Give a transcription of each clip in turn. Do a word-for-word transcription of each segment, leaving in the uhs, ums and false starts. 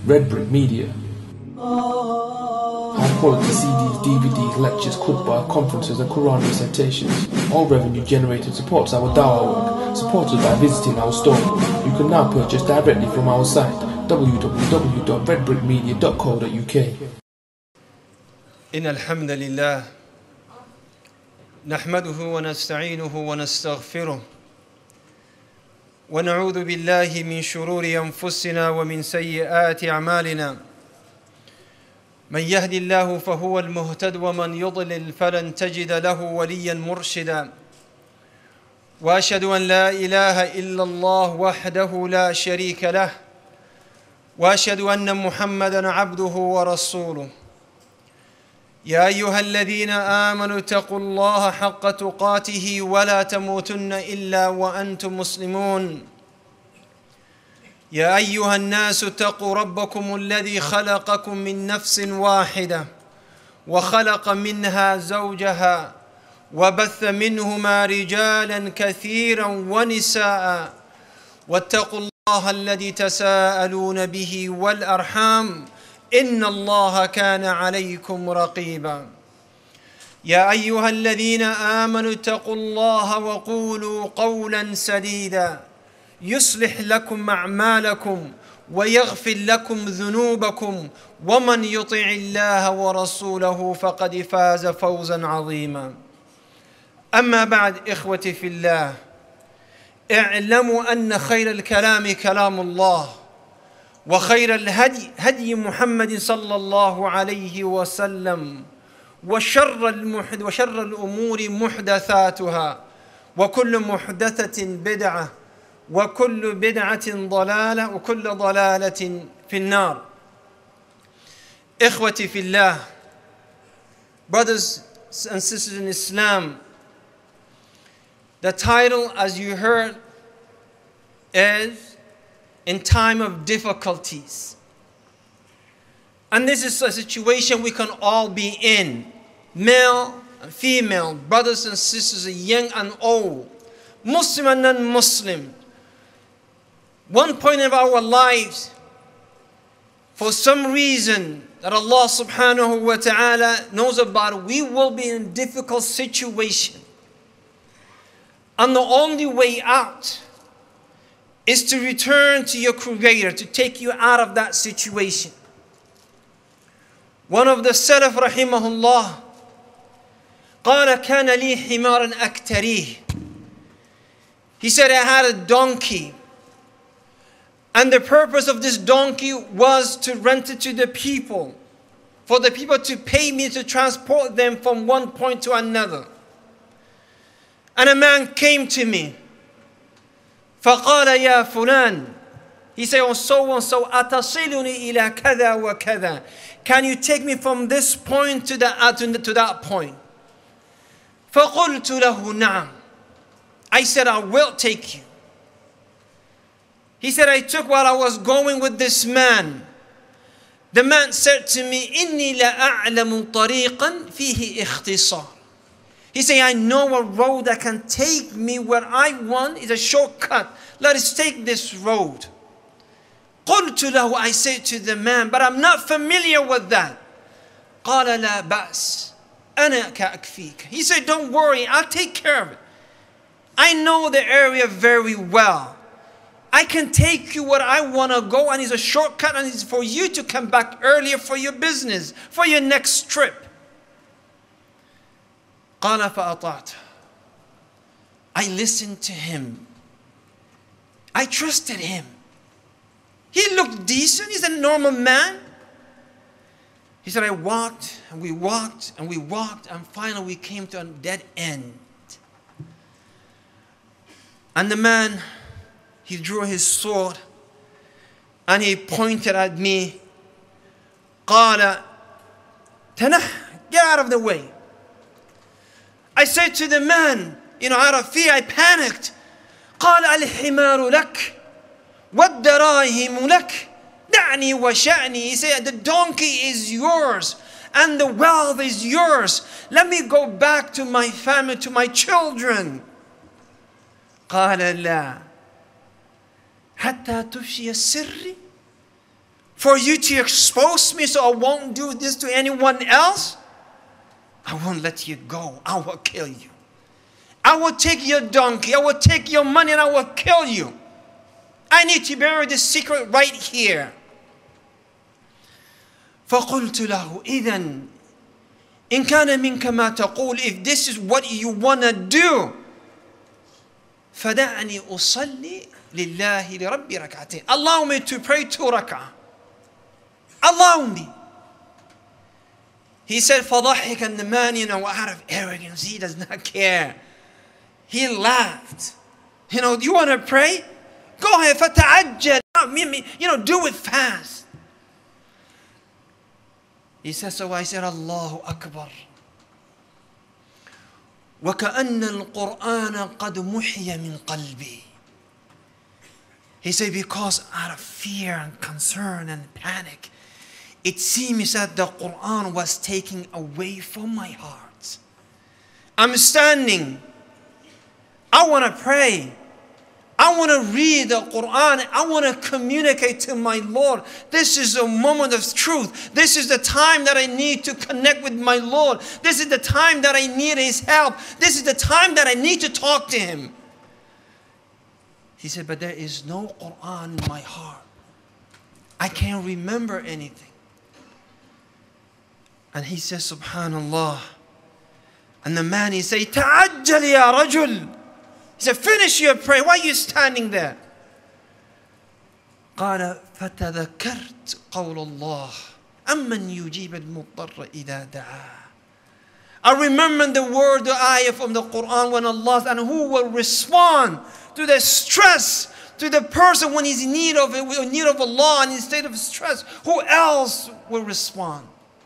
Red Brick Media. High quality C Ds, D V Ds, lectures, khutbah, conferences and Quran recitations. All revenue generated supports our dawah work, supported by visiting our store. You can now purchase directly from our site w w w dot red brick media dot co dot u k. إن الحمد لله نحمده ونستعينه ونستغفره ونعوذ بالله من شرور أنفسنا ومن سيئات أعمالنا من يهد الله فهو المهتد ومن يضلل فلن تجد له وليا مرشدا وأشهد أن لا إله إلا الله وحده لا شريك له وأشهد أن محمدا عبده ورسوله يا أيها الذين آمنوا اتقوا الله حق تقاته ولا تموتن إلا وأنتم مسلمون يا أيها الناس اتقوا ربكم الذي خلقكم من نفس واحدة وخلق منها زوجها وبث منهما رجالا كثيرا ونساء واتقوا الله الذي تساءلون به والأرحام إن الله كان عليكم رقيبا يا أيها الذين آمنوا اتقوا الله وقولوا قولا سديدا يصلح لكم أعمالكم ويغفر لكم ذنوبكم ومن يطع الله ورسوله فقد فاز فوزا عظيما أما بعد إخوتي في الله اعلموا أن خير الكلام كلام الله وخير الهدي هدي محمد صلى الله عليه وسلم وشر المحد وشر الأمور محدثاتها وكل محدثة بدعة وكل بدعة ضلالة وكل ضلالة في النار. إخوتي في الله, brothers and sisters in Islam, the title, as you heard, is In Time of Difficulties. And this is a situation we can all be in, male and female, brothers and sisters, young and old, Muslim and non-Muslim. One point of our lives, for some reason that Allah subhanahu wa ta'ala knows about, we will be in a difficult situation. And the only way out is to return to your Creator, to take you out of that situation. One of the Salaf rahimahullah قال كان لي حمارا أكتريه. He said, I had a donkey, and the purpose of this donkey was to rent it to the people, for the people to pay me to transport them from one point to another. And a man came to me, فقال يا فلان, he said, oh so and so, أتصلني إلى كذا وكذا, can you take me from this point to that, to that point? فقلت له نعم, I said, I will take you. He said, I took while I was going with this man. The man said to me, إني لأعلم طريقا فيه اختصار. He said, I know a road that can take me where I want. It's a shortcut. Let us take this road. قلت له, I said to the man, but I'm not familiar with that. قال لا بأس أنا كأكفيك. He said, don't worry, I'll take care of it. I know the area very well. I can take you where I want to go, and it's a shortcut, and it's for you to come back earlier for your business, for your next trip. قال فأطعت. I listened to him. I trusted him. He looked decent. He's a normal man. He said, I walked, and we walked, and we walked, and finally we came to a dead end. And the man, he drew his sword, and he pointed at me. قال تنح, get out of the way. I said to the man, you know, out of fear, I panicked. قال الحمار لك والدراهم لك دعني وشأني. He said, the donkey is yours and the wealth is yours. Let me go back to my family, to my children. قال لا حتى تفشي السر For you to expose me so I won't do this to anyone else? I won't let you go. I will kill you. I will take your donkey. I will take your money and I will kill you. I need to bury the secret right here. فقلت له إذن إن كان منك ما تقول, if this is what you want to do, فدعني أصلي لله لربي ركعتين. Allow me to pray two rak'ah. Allow me. He said, فضحك, and the man, you know, out of arrogance, he does not care. He laughed. You know, you want to pray? Go ahead, فتعجل. You know, do it fast. He said, so I said, Allahu Akbar. وكأن القرآن قد محي من قلبي. He said, because out of fear and concern and panic, it seems that the Quran was taken away from my heart. I'm standing. I want to pray. I want to read the Quran. I want to communicate to my Lord. This is a moment of truth. This is the time that I need to connect with my Lord. This is the time that I need His help. This is the time that I need to talk to Him. He said, but there is no Quran in my heart. I can't remember anything. And he says, Subhanallah. And the man, he said, تعجل يا رجل. He said, finish your prayer. Why are you standing there? قال فتذكرت قول الله أمن يجيب المضطر إذا دعاه. I remember the word, the ayah from the Quran when Allah, and who will respond to the stress, to the person when he's in need of, in need of Allah and in a state of stress. Who else will respond?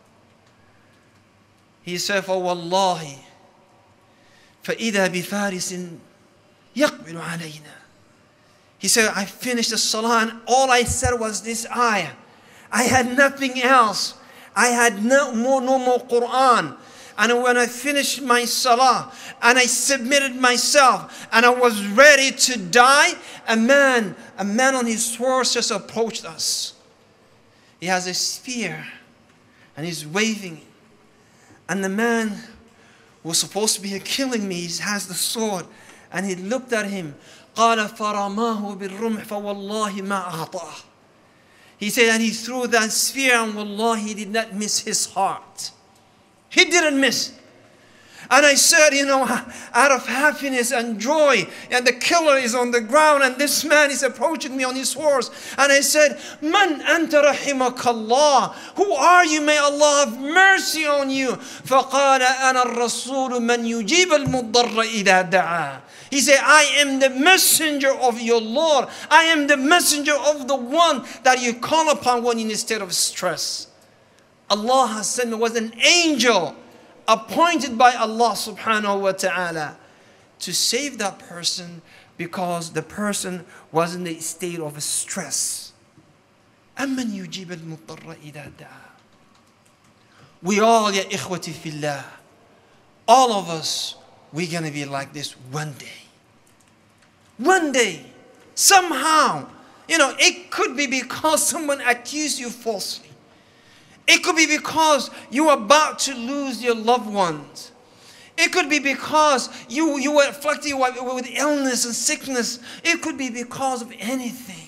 He said, فوالله فإذا بفارس يقبل علينا. He said, I finished the salah and all I said was this ayah. I had nothing else. I had no more, no more Quran. And when I finished my salah and I submitted myself and I was ready to die, a man, a man on his horse just approached us. He has a spear and he's waving it. And the man who was supposed to be killing me, he has the sword. And he looked at him. قال فرماه بالرمح فوالله ما أخطأه. He said, and he threw that spear and wallah, he did not miss his heart. He didn't miss. And I said, you know, out of happiness and joy, and the killer is on the ground, and this man is approaching me on his horse. And I said, Man anta rahimakallah. Who are you? May Allah have mercy on you. فَقَالَ أَنَا الرَّسُولُ مَنْ يُجِيبَ الْمُضَّرَّ إِذَا دَعَى. He said, I am the messenger of your Lord. I am the messenger of the one that you call upon when in a state of stress. Allah has sent me, was an angel appointed by Allah subhanahu wa ta'ala to save that person because the person was in a state of stress. أَمَّنْ يُجِيبَ الْمُضْطَرَّ إِذَا دَعَى. We all, ya ikhwati fillah, all of us, we're going to be like this one day. One day, somehow, you know, it could be because someone accused you falsely. It could be because you are about to lose your loved ones. It could be because you, you were afflicted with illness and sickness. It could be because of anything.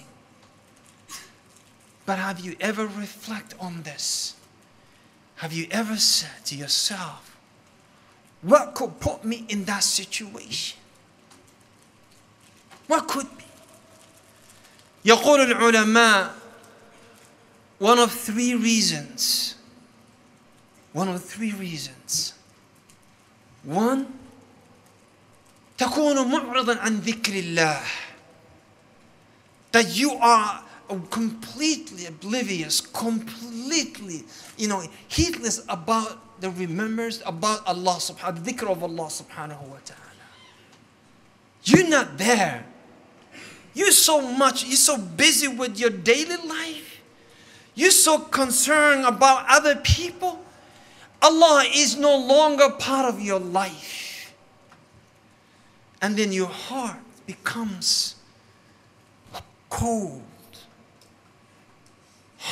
But have you ever reflected on this? Have you ever said to yourself, what could put me in that situation? What could be? يقول العلماء, one of three reasons. One of three reasons. One, تكون معرضا عن ذكر الله. That you are completely oblivious, completely, you know, heedless about the remembrance about Allah subhanahu, the dhikr of Allah subhanahu wa ta'ala. You're not there. You're so much, you're so busy with your daily life. You're so concerned about other people. Allah is no longer part of your life. And then your heart becomes cold,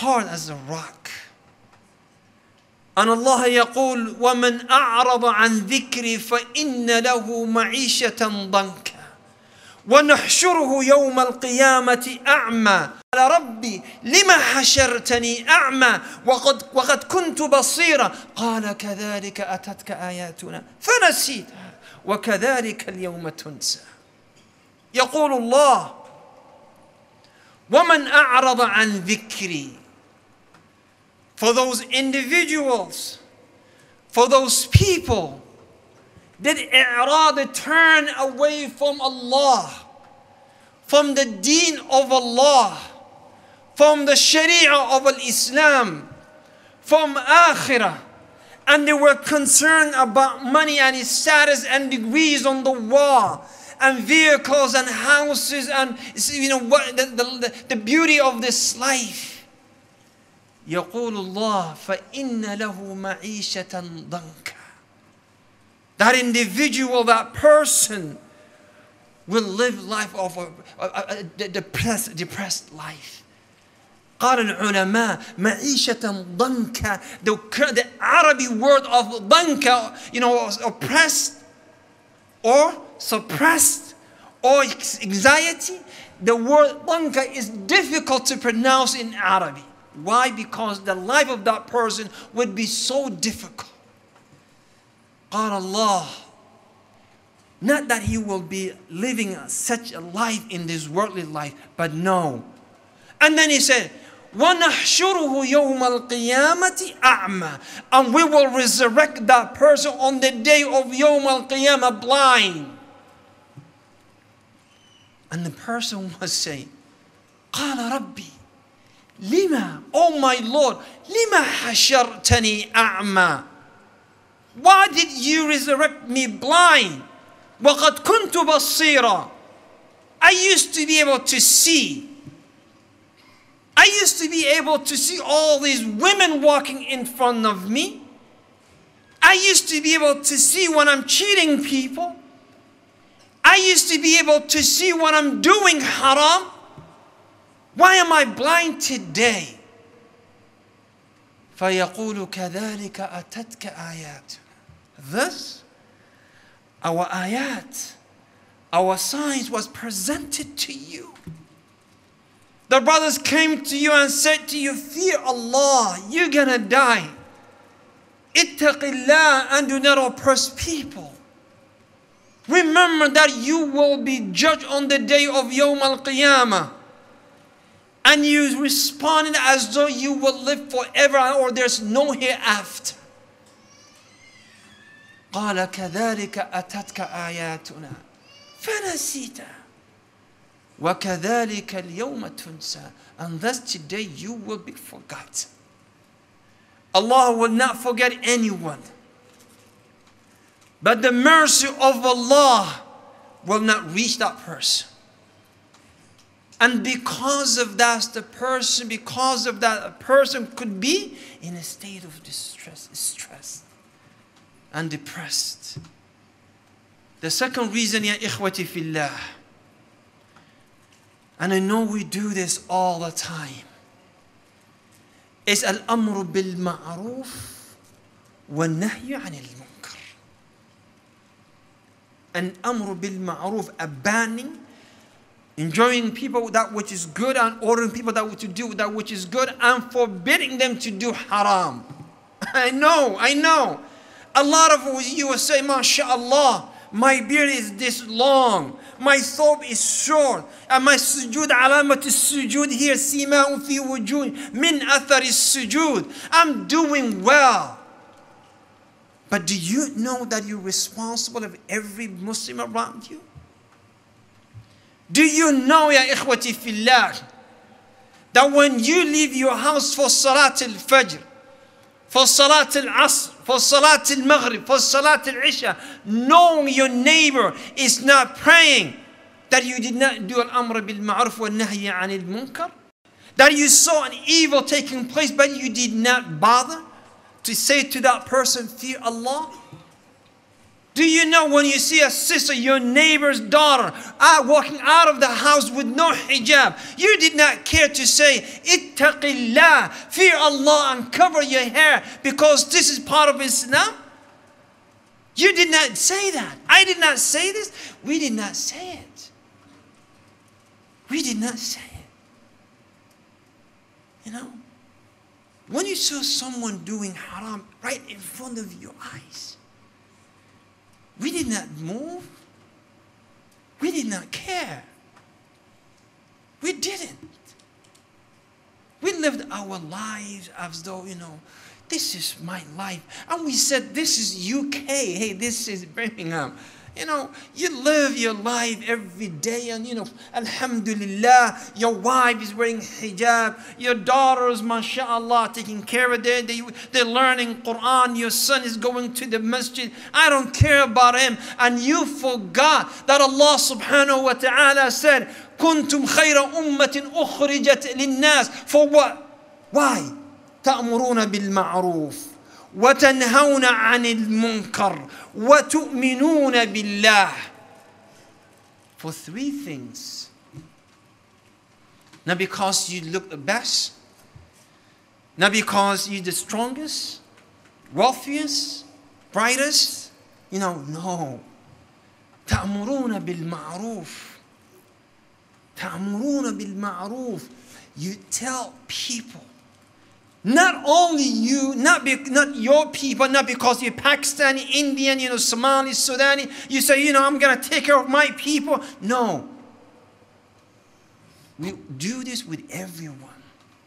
hard as a rock. And Allah يقول وَمَنْ أَعْرَضَ عَنْ ذِكْرِي فَإِنَّ لَهُ مَعِيشَةً ضَنْكًا وَنَحْشُرُهُ يَوْمَ الْقِيَامَةِ أَعْمَى قال ربي لما حشرتني أعمى وقد, وقد كنت بصيرا قال كذلك أتتك آياتنا فنسيتها وكذلك اليوم تنسى. يقول الله وَمَنْ أَعْرَضَ عَنْ ذِكْرِي. For those individuals, for those people that i'rad, turn away from Allah, from the deen of Allah, from the sharia of Islam, from akhirah, and they were concerned about money and its status and degrees on the wall, and vehicles and houses and you know what the, the, the beauty of this life. يقول الله فإن له معيشة ضنكا. That individual, that person will live life of a, a, a depressed, depressed life. قال العلماء معيشة ضنكا. The, the Arabic word of ضنكا, you know, oppressed or suppressed or anxiety. The word ضنكا is difficult to pronounce in Arabic. Why? Because the life of that person would be so difficult. قال Allah, not that he will be living such a life in this worldly life, but no. And then he said, وَنَحْشُرُهُ يَوْمَ الْقِيَامَةِ أَعْمَى. And we will resurrect that person on the day of Yawm al-Qiyamah blind. And the person will say, قَالَ رَبِّي لِمَا, oh my Lord, لِمَا حَشَرْتَنِي أَعْمَى. Why did you resurrect me blind? وَقَدْ كُنْتُ بَصِيرًا. I used to be able to see. I used to be able to see all these women walking in front of me. I used to be able to see when I'm cheating people. I used to be able to see when I'm doing haram. Why am I blind today? فَيَقُولُ كَذَلِكَ أَتَتْكَ آيَاتُ. Thus, our ayat, our signs was presented to you. The brothers came to you and said to you, fear Allah, you're gonna die. اتق الله, and do not oppress people. Remember that you will be judged on the day of Yawm al-Qiyamah. And you responded as though you will live forever or there's no hereafter. قال كذلك أتتك آياتنا فنسيتها وكذلك اليوم تنسى. And thus today you will be forgotten. Allah will not forget anyone. But the mercy of Allah will not reach that person. And because of that, the person, because of that, a person could be in a state of distress, stress, and depressed. The second reason, ya ikhwati fillah, and I know we do this all the time, is al-amru bil-ma'ruf wa-nahyu anil-munkar. Al-amru bil-ma'ruf, a banning, enjoying people that which is good and ordering people that to do that which is good and forbidding them to do haram. I know, I know. A lot of you will say, MashaAllah, my beard is this long, my thobe is short, and my sujood, alamat sujood here, sima'un fi wujuh, min athar sujood. I'm doing well. But do you know that you're responsible of every Muslim around you? Do you know, ya ikhwati fillah, that when you leave your house for Salat al-Fajr, for Salat al-Asr, for Salat al-Maghrib, for Salat al-Isha, knowing your neighbor is not praying, that you did not do al-amr bil-ma'ruf wa-nahyi anil-munkar? That you saw an evil taking place, but you did not bother to say to that person, fear Allah? Do you know when you see a sister, your neighbor's daughter, out walking out of the house with no hijab, you did not care to say, Ittaqillah, fear Allah and cover your hair because this is part of Islam? You did not say that. I did not say this. We did not say it. We did not say it. You know, when you saw someone doing haram right in front of your eyes, we did not move. We did not care. We didn't. We lived our lives as though, you know, this is my life. And we said, this is U K. Hey, this is Birmingham. You know, you live your life every day and, you know, alhamdulillah, your wife is wearing hijab, your daughters, mashallah, taking care of them, they, they're learning Quran, your son is going to the masjid, I don't care about him. And you forgot that Allah subhanahu wa ta'ala said, كنتم خير أمة أخرجت للناس. For what? Why? تأمرون بالمعروف وَتَنْهَوْنَ عَنِ الْمُنْكَرِ وَتُؤْمِنُونَ بِاللَّهِ. For three things. Not because you look the best, not because you're the strongest, wealthiest, brightest. You know, no. تَأْمُرُونَ بِالْمَعْرُوفِ تَأْمُرُونَ بِالْمَعْرُوفِ. You tell people, not only you, not, be, not your people, not because you're Pakistani, Indian, you know, Somali, Sudani, you say, you know, I'm going to take care of my people. No. We do this with everyone.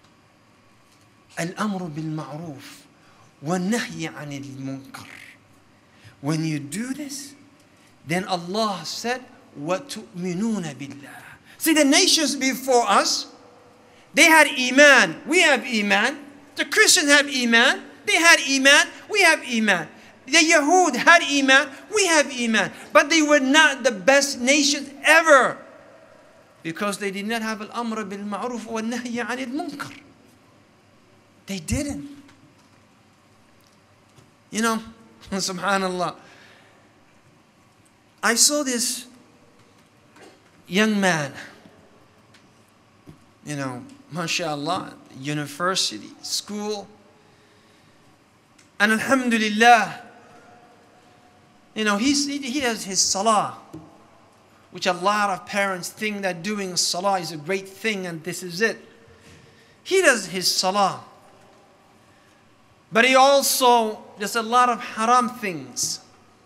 Al-amru bil-ma'ruf wa-nahyi anil-munkar. When you do this, then Allah said, وَتُؤْمِنُونَ بِاللَّهِ. See, the nations before us, they had Iman. We have Iman. The Christians have Iman. They had Iman. We have Iman. The Yahud had Iman. We have Iman. But they were not the best nations ever. Because they did not have al-amr bil-ma'ruf wa nahyi anil munkar. They didn't. You know, subhanallah. I saw this young man, you know, mashallah, university, school. And alhamdulillah, you know, he's, he, he does his salah, which a lot of parents think that doing salah is a great thing and this is it. He does his salah. But he also does a lot of haram things.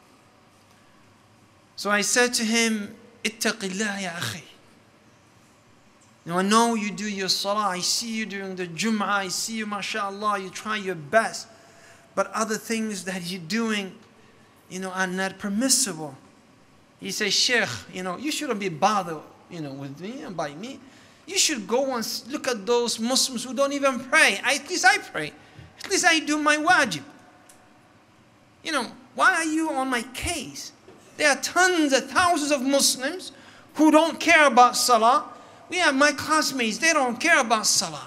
So I said to him, Ittaqillah ya akhi. Now I know you do your salah, I see you during the Jum'ah, I see you, mashallah, you try your best. But other things that you're doing, you know, are not permissible. He says, Sheikh, you know, you shouldn't be bothered, you know, with me and by me. You should go and look at those Muslims who don't even pray. I, at least I pray. At least I do my wajib. You know, why are you on my case? There are tons of thousands of Muslims who don't care about salah. We have my classmates, they don't care about salah.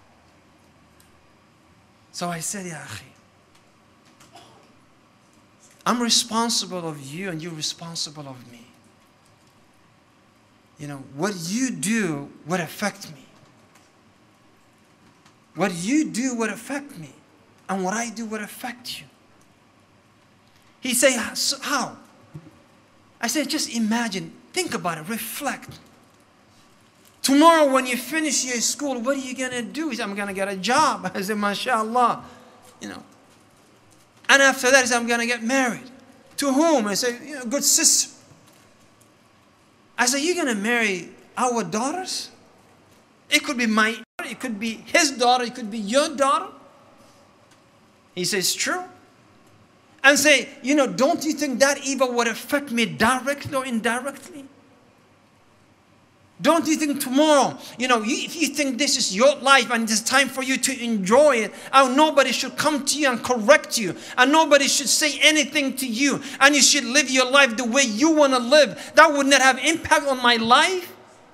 So I said, Ya akhi, I'm responsible of you and you're responsible of me. You know, what you do would affect me. What you do would affect me. And what I do would affect you. He said, how? I said, just imagine, think about it, reflect. Tomorrow when you finish your school, what are you going to do? He said, I'm going to get a job. I said, mashallah. You know. And after that, he said, I'm going to get married. To whom? I said, you know, good sister. I said, you're going to marry our daughters? It could be my daughter, it could be his daughter, it could be your daughter. He says, true. And say, you know, don't you think that evil would affect me directly or indirectly? Don't you think tomorrow, you know, if you think this is your life and it's time for you to enjoy it, and nobody should come to you and correct you, and nobody should say anything to you, and you should live your life the way you want to live, that would not have impact on my life?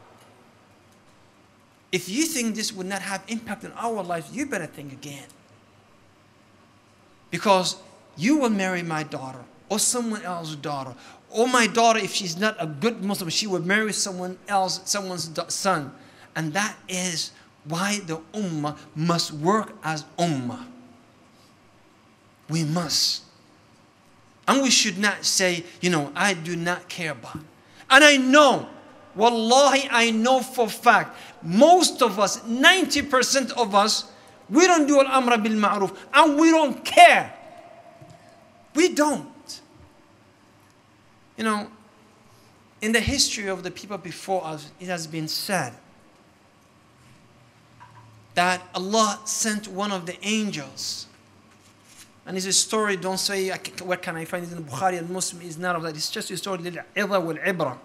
If you think this would not have impact on our lives, you better think again. Because you will marry my daughter, or someone else's daughter. Or my daughter, if she's not a good Muslim, she would marry someone else, someone's son. And that is why the ummah must work as ummah. We must. And we should not say, you know, I do not care about. And I know, wallahi, I know for a fact, most of us, ninety percent of us, we don't do al-amr bil ma'ruf. And we don't care. We don't. You know, in the history of the people before us, it has been said that Allah sent one of the angels. And it's a story, don't say, where can I find it in the Bukhari and Muslim, is not of that. It's just a story, لِلْعِظَةِ وَالْعِبْرَةِ.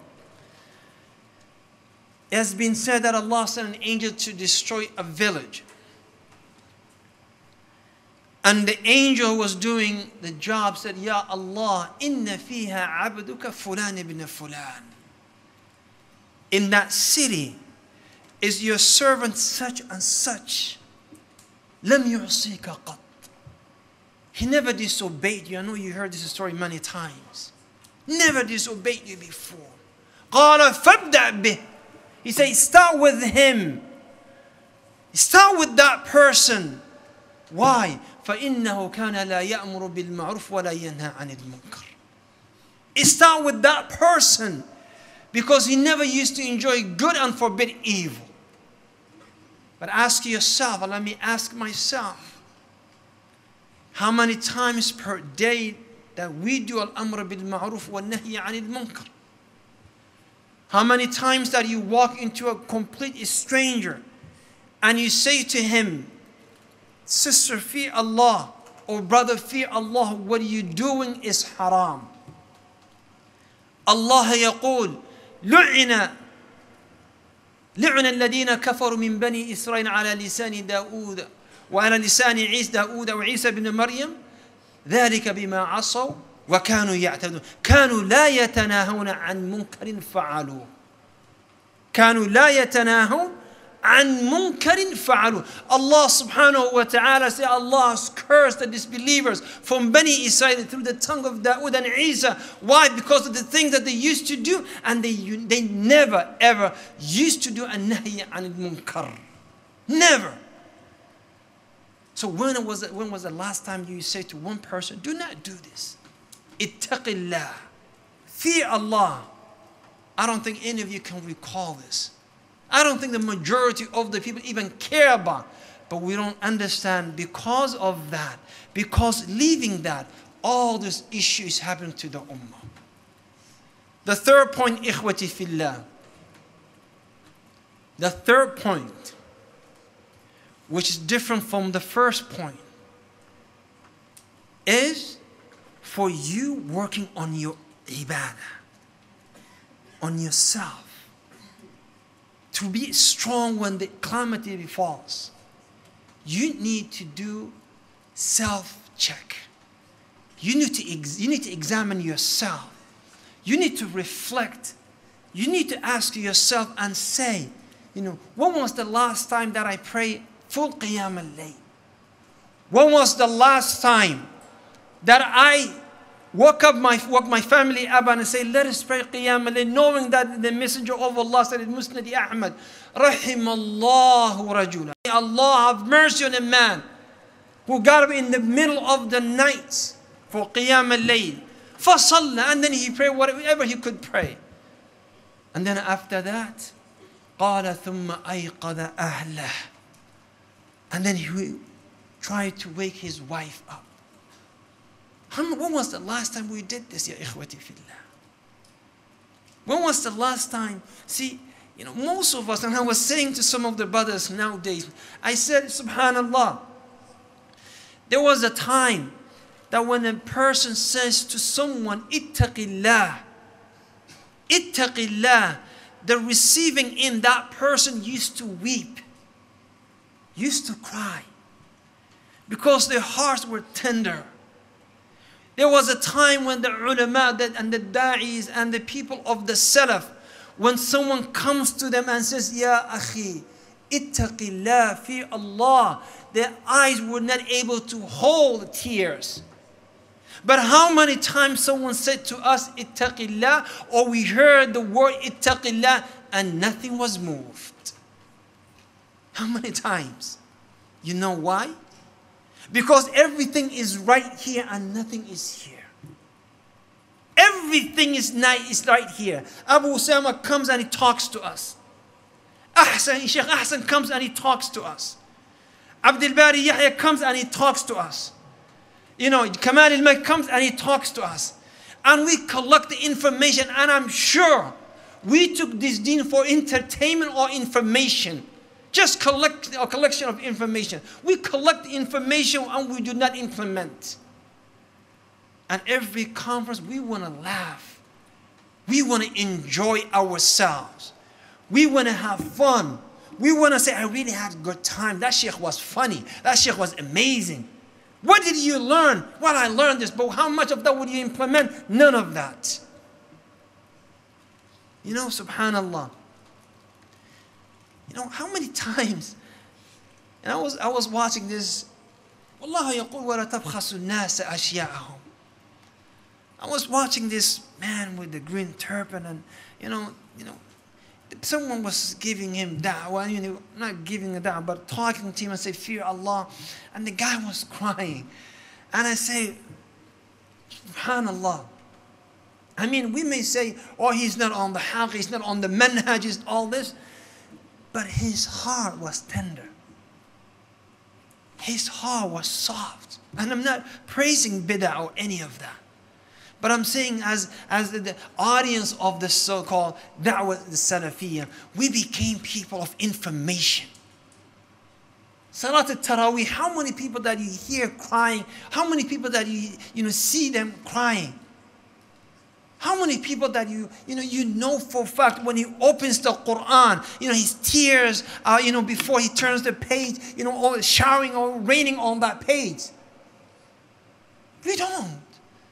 It has been said that Allah sent an angel to destroy a village. And the angel who was doing the job said, Ya Allah, inna fiha abduka fulan ibn fulan. In that city is your servant such and such. Lam yu'sika qat. He never disobeyed you. I know you heard this story many times. Never disobeyed you before. قَالَ فَابْدَأْ بِهِ. He said, start with him. Start with that person. Why? فَإِنَّهُ كَانَ لَا يَأْمُرُ بِالْمَعْرُوفِ وَلَا يَنْهَى عَنِ الْمُنْكَرِ. Start with that person. Because he never used to enjoy good and forbid evil. But ask yourself, and let me ask myself, how many times per day that we do al-amr bil ma'ruf wa nahy anil munkar? How many times that you walk into a complete stranger and you say to him, sister, fear Allah, or brother, fear Allah, what you doing is haram. Allah يقول لعن لعن الذين كفروا من بني إسرائيل على لسان داود وعلى لسان عيسى داود وعيسى بن مريم ذلك بما عصوا وكانوا يعتدون كانوا لا يتناهون عن منكر فعلوه كانوا لا يتناهون عن منكر فعلوه. Allah subhanahu wa ta'ala said Allah has cursed the disbelievers from Bani Israel through the tongue of Dawood and Isa. Why? Because of the things that they used to do, and they, they never ever used to do a nahy anil munkar. Never. So when was, it, when was the last time you say to one person, do not do this? Ittaqillah. Fear Allah. I don't think any of you can recall this. I don't think the majority of the people even care about. But we don't understand because of that. Because leaving that, all these issues happen to the ummah. The third point, ikhwati fillah. The third point, which is different from the first point, is for you working on your ibadah, on yourself. To be strong when the calamity befalls, you need to do self-check. You need to ex you need to examine yourself. You need to reflect. You need to ask yourself and say, you know, when was the last time that I prayed full qiyam al-layl? When was the last time that I woke up my, woke my family up and say, let us pray qiyam al-layl, knowing that the Messenger of Allah said in Musnad Ahmad, Rahimallahu rajula. Allah have mercy on a man who got up in the middle of the night for qiyam al-layl. فَصَلَّى, and then he prayed whatever he could pray. And then after that, قَالَ ثُمَّ أَيْقَظَ أَهْلَهُ. And then he tried to wake his wife up. When was the last time we did this, ya ikhwati fillah? When was the last time? See, you know, most of us, and I was saying to some of the brothers nowadays, I said, subhanallah, there was a time that when a person says to someone, ittaqillah, ittaqillah, the receiving in that person used to weep, used to cry, because their hearts were tender. There was a time when the ulama and the da'is and the people of the salaf, when someone comes to them and says, Ya akhi, ittaqillah, fear Allah, their eyes were not able to hold tears. But how many times someone said to us, ittaqillah, or we heard the word ittaqillah and nothing was moved? How many times? You know why? Because everything is right here and nothing is here. Everything is, nice, is right here. Abu Usama comes and he talks to us. Ahsan, Sheikh Ahsan comes and he talks to us. Abdul Bari Yahya comes and he talks to us. You know, Kamal al-Mak comes and he talks to us. And we collect the information, and I'm sure we took this deen for entertainment or information. Just collect a collection of information. We collect information and we do not implement. And every conference we want to laugh. We want to enjoy ourselves. We want to have fun. We want to say, I really had a good time. That sheikh was funny. That sheikh was amazing. What did you learn? Well, I learned this, but how much of that would you implement? None of that. You know, subhanallah. You know, how many times, and I was, I was watching this, Wallahu yaqul wa la tabkhasu an-nasa ashya'ahum. I was watching this man with the green turban, and, you know, you know, someone was giving him da'wah, you know, not giving a da'wah, but talking to him and say, fear Allah. And the guy was crying. And I say, subhanallah. I mean, we may say, oh, he's not on the haqq, he's not on the manhaj, he's all this. But his heart was tender. His heart was soft. And I'm not praising bid'ah or any of that. But I'm saying as, as the, the audience of the so-called Da'wah al-Salafiyya, we became people of information. Salat al-Taraweeh, how many people that you hear crying, how many people that you, you know, see them crying? How many people that you, you know, you know for a fact when he opens the Quran, you know, his tears, uh, you know, before he turns the page, you know, all showering or raining on that page. We don't.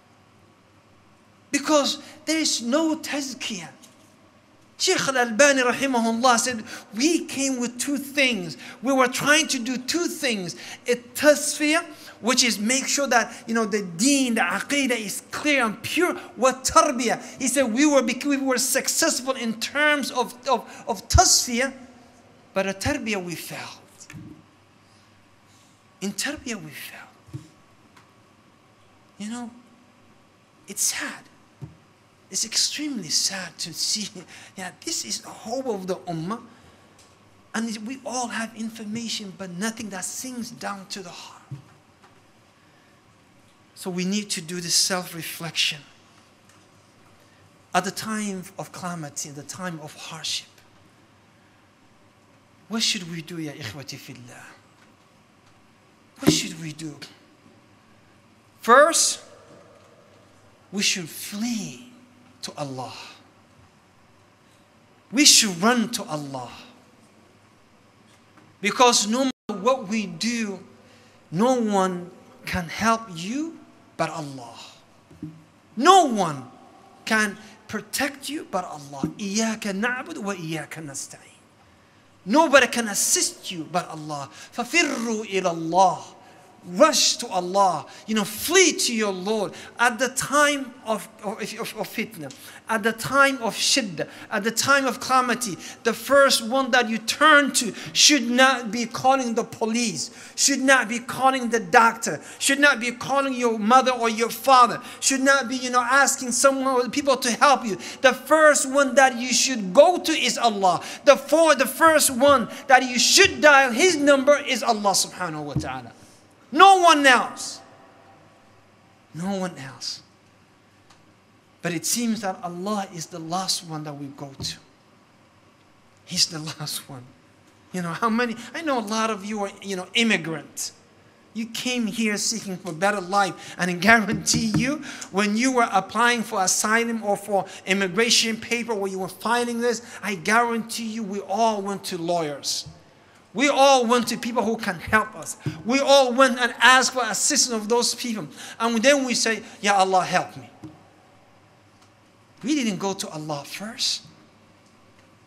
Because there is no tazkiyah. Shaykh al-Albani rahimahullah said, we came with two things. We were trying to do two things. A tasfiyah, which is make sure that, you know, the deen, the aqidah is clear and pure. What tarbiyah. He said we were, we were successful in terms of, of, of tasfiyah, but a tarbiyah we failed. In tarbiyah we failed. You know, it's sad. It's extremely sad to see, yeah, this is the hope of the ummah. And we all have information, but nothing that sinks down to the heart. So we need to do this self-reflection. At the time of calamity, at the time of hardship, what should we do, ya ikhwati fillah? What should we do? First, we should flee to Allah. We should run to Allah. Because no matter what we do, no one can help you but Allah. No one can protect you but Allah. إِيَّاكَ نَعْبُدُ وَإِيَّاكَ نَسْتَعِينُ. Nobody can assist you but Allah. فَفِرُّوا إِلَى اللَّهِ. Rush to Allah, you know, flee to your Lord at the time of, of, of, of fitna, at the time of shiddah, at the time of calamity. The first one that you turn to should not be calling the police, should not be calling the doctor, should not be calling your mother or your father, should not be, you know, asking someone, people to help you. The first one that you should go to is Allah. The, for, the first one that you should dial his number is Allah subhanahu wa ta'ala. No one else. No one else. But it seems that Allah is the last one that we go to. He's the last one. You know, how many, I know a lot of you are, you know, immigrants. You came here seeking for better life, and I guarantee you, when you were applying for asylum or for immigration paper, or you were filing this, I guarantee you we all went to lawyers. We all went to people who can help us. We all went and asked for assistance of those people. And then we say, Ya Allah, help me. We didn't go to Allah first.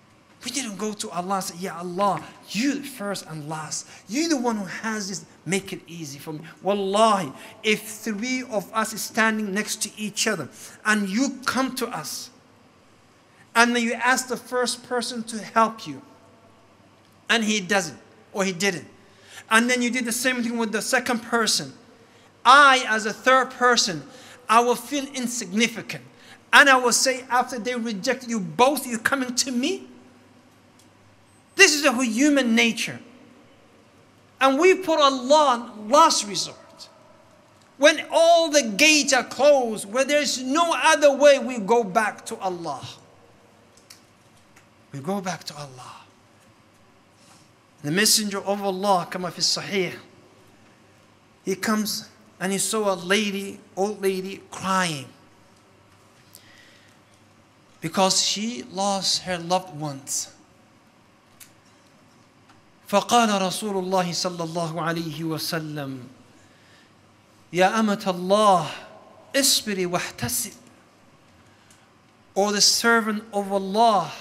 We didn't go to Allah and say, Ya Allah, you first and last. You're the one who has this. Make it easy for me. Wallahi, if three of us is standing next to each other and you come to us and then you ask the first person to help you and he doesn't or he didn't. And then you did the same thing with the second person. I, as a third person, I will feel insignificant. And I will say, after they rejected you, both you coming to me? This is a human nature. And we put Allah on last resort. When all the gates are closed, where there's no other way, we go back to Allah. We go back to Allah. The messenger of Allah, kama fi sahih, he comes and he saw a lady, old lady, crying because she lost her loved ones. فقال رسول الله صلى الله عليه وسلم يا أمة الله اصبري واحتسب. O the servant of Allah,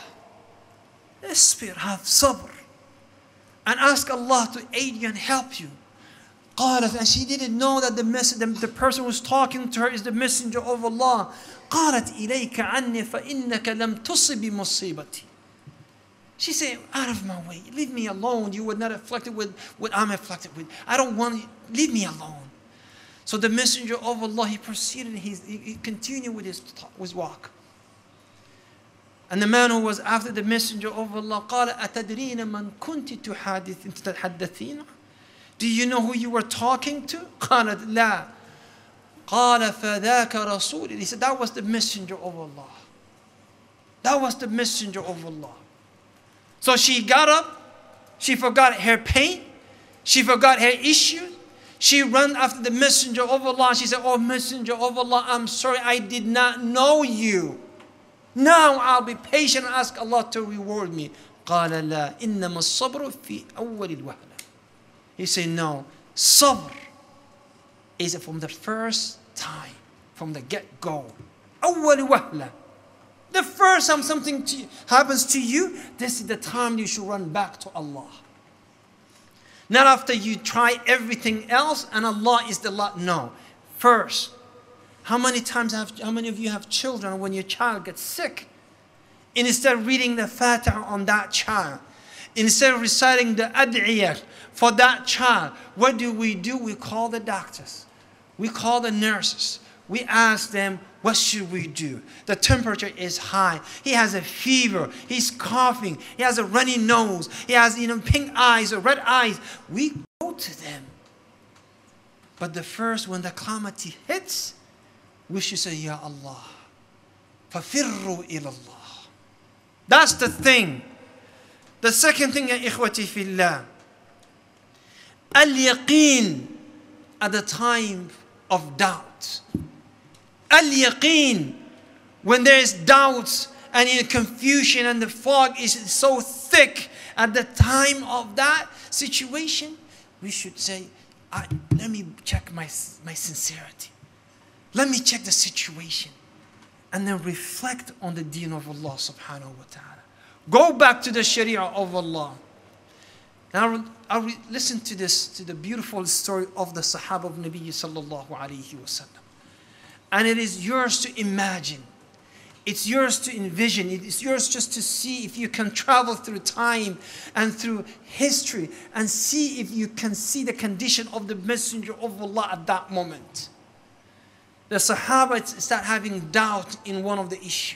اصبر, have sabr, and ask Allah to aid you and help you. قالت, and she didn't know that the, mess, the, the person who was talking to her is the messenger of Allah. قالت إليك عني فإنك لم تصب مصيبتي. She said, out of my way, leave me alone. You were not afflicted with what I'm afflicted with. I don't want you, leave me alone. So the messenger of Allah, he proceeded, he, he continued with his, his walk. And the man who was after the messenger of Allah, قال أتدرين من كنت تحدثين? Do you know who you were talking to? قالت لا. قال فذاك رسول. He said, that was the messenger of Allah. That was the messenger of Allah. So she got up, she forgot her pain, she forgot her issues, she ran after the messenger of Allah. She said, oh messenger of Allah, I'm sorry, I did not know you. Now I'll be patient and ask Allah to reward me. قال لا إنما الصبر في أول الوهلة. He said, no, sabr is from the first time, from the get-go. أول وهلة. The first time something to, happens to you, this is the time you should run back to Allah. Not after you try everything else and Allah is the lot. No. First, how many times have, how many of you have children when your child gets sick? And instead of reading the Fatiha on that child, instead of reciting the Ad'iyah for that child, what do we do? We call the doctors. We call the nurses. We ask them, what should we do? The temperature is high. He has a fever. He's coughing. He has a runny nose. He has, you know, pink eyes or red eyes. We go to them. But the first, when the calamity hits, we should say, Ya Allah, فَفِرُّوا إِلَى اللَّهِ. That's the thing. The second thing, Ya ikhwati fillah, al-yaqeen, at the time of doubt. Al-yaqeen, when there is doubts and in confusion and the fog is so thick, at the time of that situation, we should say, I, let me check my, my sincerity. Let me check the situation. And then reflect on the deen of Allah subhanahu wa ta'ala. Go back to the sharia of Allah. Now I'll listen to this, to the beautiful story of the Sahaba of Nabi sallallahu alayhi wa sallam. And it is yours to imagine. It's yours to envision. It's yours just to see if you can travel through time and through history and see if you can see the condition of the Messenger of Allah at that moment. The Sahaba start having doubt in one of the issues.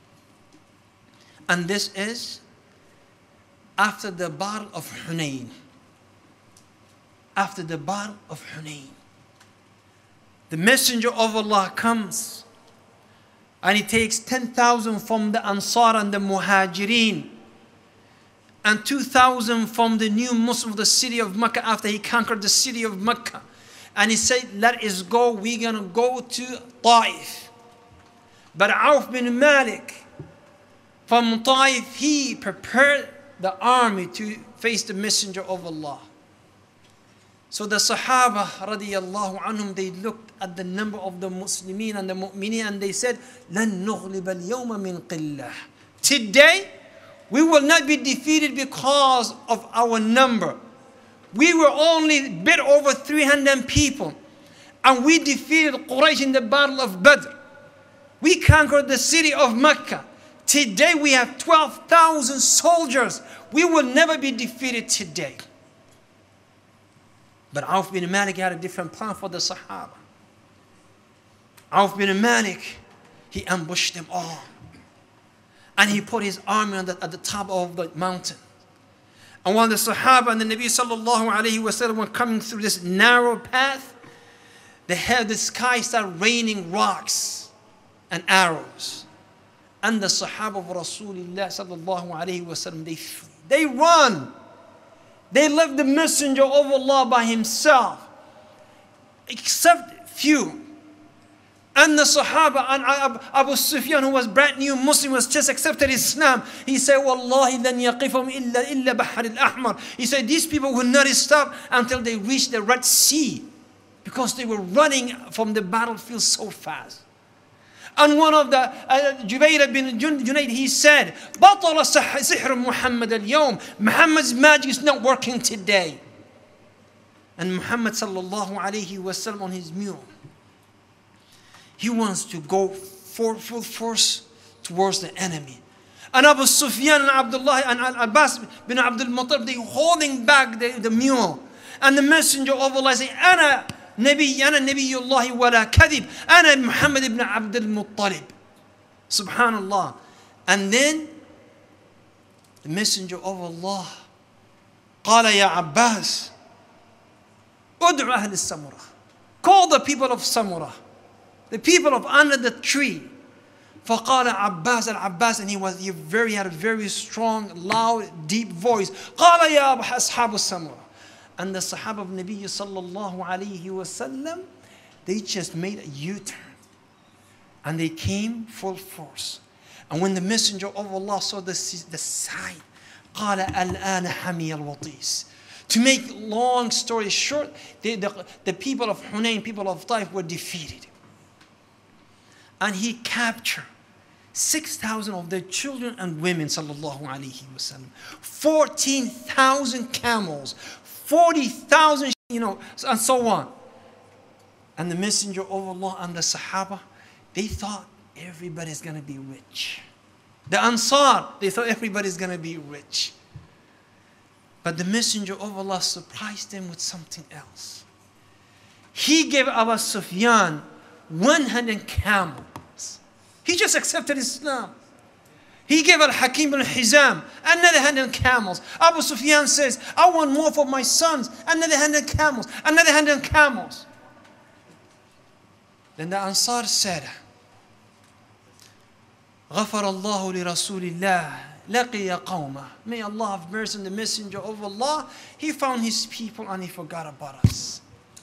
And this is after the Battle of Hunayn. After the Battle of Hunayn. The Messenger of Allah comes and he takes ten thousand from the Ansar and the Muhajirin and two thousand from the new Muslims of the city of Mecca after he conquered the city of Mecca. And he said, let us go, we're going to go to Taif. But Auf bin Malik from Taif, he prepared the army to face the Messenger of Allah. So the Sahaba radiyallahu anhum, they looked at the number of the Muslimin and the Mu'mineen and they said, لَن نُغْلِبَ الْيَوْمَ مِنْ قِلَّةٍ. Today, We will not be defeated because of our number. We were only a bit over three hundred people. And we defeated Quraysh in the battle of Badr. We conquered the city of Mecca. Today we have twelve thousand soldiers. We will never be defeated today. But Auf bin Malik had a different plan for the Sahaba. Auf bin Malik, he ambushed them all. And he put his army on the, at the top of the mountain. And while the Sahaba and the Nabi sallallahu alayhi wa sallam were coming through this narrow path, the, head, the sky started raining rocks and arrows. And the Sahaba of Rasulullah sallallahu alayhi wa sallam, they, they run. They left the messenger of Allah by himself, except few. And the Sahaba and Abu Sufyan, who was brand new Muslim, was just accepted Islam. He said, Wallahi lan yaqifum illa illa Bahr al-Ahmar. He said, these people will not stop until they reach the Red Sea, because they were running from the battlefield so fast. And one of the, uh, Jubayr bin Junayd, he said, بطل سحر Muhammad al-yawm. Muhammad's magic is not working today. And Muhammad sallallahu alayhi wa sallam on his mule, he wants to go for full force towards the enemy. And Abu Sufyan and Abdullah and Abbas bin Abdul Muttalib, they holding back the, the mule. And the messenger of Allah say, Ana Nabi, Ana Nabiyullahi wala kadib. Ana Muhammad ibn Abdul Muttalib. Subhanallah. And then the messenger of Allah, قال يا عباس ادعو أهل السمرة. Call the people of Samurah, the people of under the tree. فقال عباس al-Abbas, and he was very, he had a very strong, loud, deep voice. قال يا أصحاب السمرة. And the Sahaba of Nabi sallallahu alayhi wa sallam, they just made a U-turn. And they came full force. And when the messenger of Allah saw the, the sign, قال الآن حمي الوطيس. To make long story short, the, the, the people of Hunayn, people of Taif were defeated. And he captured six thousand of their children and women, sallallahu alayhi wa sallam. fourteen thousand camels, forty thousand, you know, and so on. And the messenger of Allah and the Sahaba, they thought everybody's going to be rich. The Ansar, they thought everybody's going to be rich. But the messenger of Allah surprised them with something else. He gave Abu Sufyan one hundred camels. He just accepted Islam. He gave Al-Hakim bin Hizam another one hundred camels. Abu Sufyan says, I want more for my sons. Another one hundred camels. Another one hundred camels. Then the Ansar said, غفر الله لرسول الله لقي قومه. May Allah have mercy on the messenger of Allah. He found his people and he forgot about us.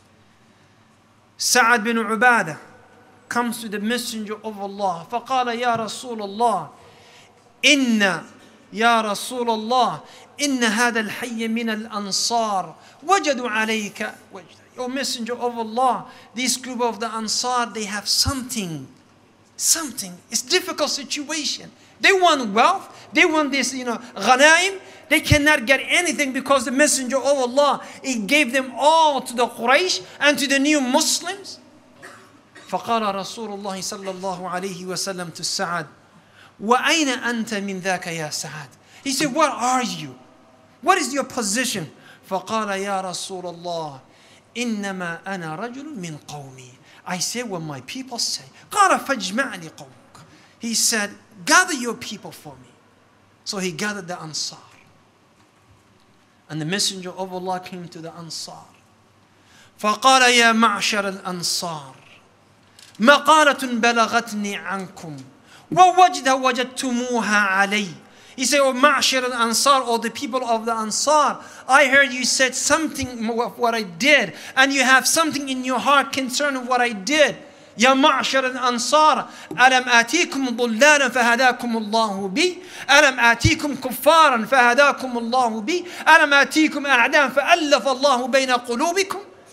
Sa'ad bin Ubadah comes to the messenger of Allah. فقال يا رسول الله إن يا رسول الله إن هذا الحي من الأنصار وجدوا عليك وجدا. O messenger of Allah, this group of the Ansar, they have something, something. It's a difficult situation. They want wealth. They want this, you know, ghanaim. They cannot get anything because the messenger of Allah, he gave them all to the Quraysh and to the new Muslims. فقال رسول الله صلى الله عليه وسلم to Sa'ad, وأين أنت من ذاك يا سعد? He said, what are you? What is your position? فقال يا رسول الله إنما أنا رجل من قومي. I say what my people say. قال فاجمعني قومك. He said, gather your people for me. So he gathered the Ansar. And the messenger of Allah came to the Ansar. فقال يا معشر الأنصار مقالة بلغتني عنكم ووجدها وجدتموها علي. He said, oh معشر الأنصار, or the people of the Ansar, I heard you said something of what I did, and you have something in your heart concerning what I did. يا معشر الأنصار ألم آتيكم ضلالا فهداكم الله بي ألم آتيكم كفارا فهداكم الله بي ألم آتيكم أعداء فألف الله بين قلوبكم.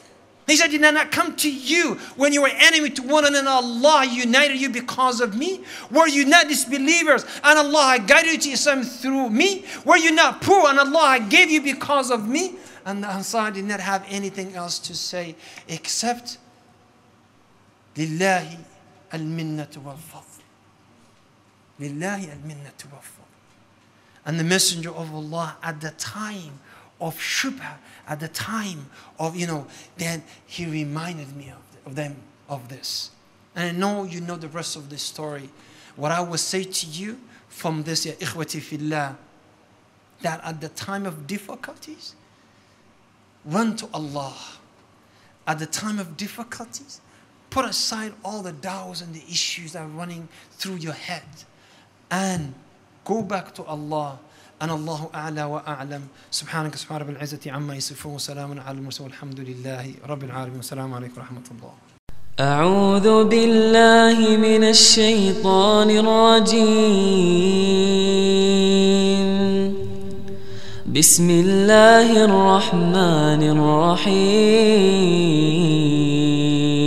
He said, did I not come to you when you were enemy to one another? Allah united you because of me. Were you not disbelievers and Allah guided you to Islam through me? Were you not poor and Allah gave you because of me? And the Ansar did not have anything else to say except Lillahi al-minnatu wal-fadl. Lillahi al-minnatu wal-fadl. And the Messenger of Allah at the time of shubha, at the time of, you know, then he reminded me of, of them of this. And I know you know the rest of the story. What I will say to you from this, ya ikhwati fillah, that at the time of difficulties, run to Allah. At the time of difficulties, put aside all the doubts and the issues that are running through your head and go back to Allah. أنا الله أعلى وأعلم سبحانك سبحان رب العزة عما يصفون وسلام على المرسلين والحمد لله رب العالمين والسلام عليكم ورحمة الله. أعوذ بالله من الشيطان الرجيم. بسم الله الرحمن الرحيم.